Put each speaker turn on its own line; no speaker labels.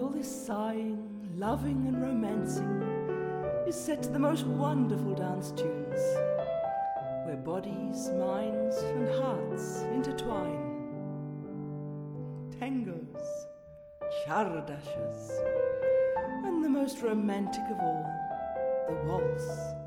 all this sighing, loving and romancing is set to the most wonderful dance tunes, where bodies, minds and hearts intertwine. Tangos, chardashes, and the most romantic of all, the waltz.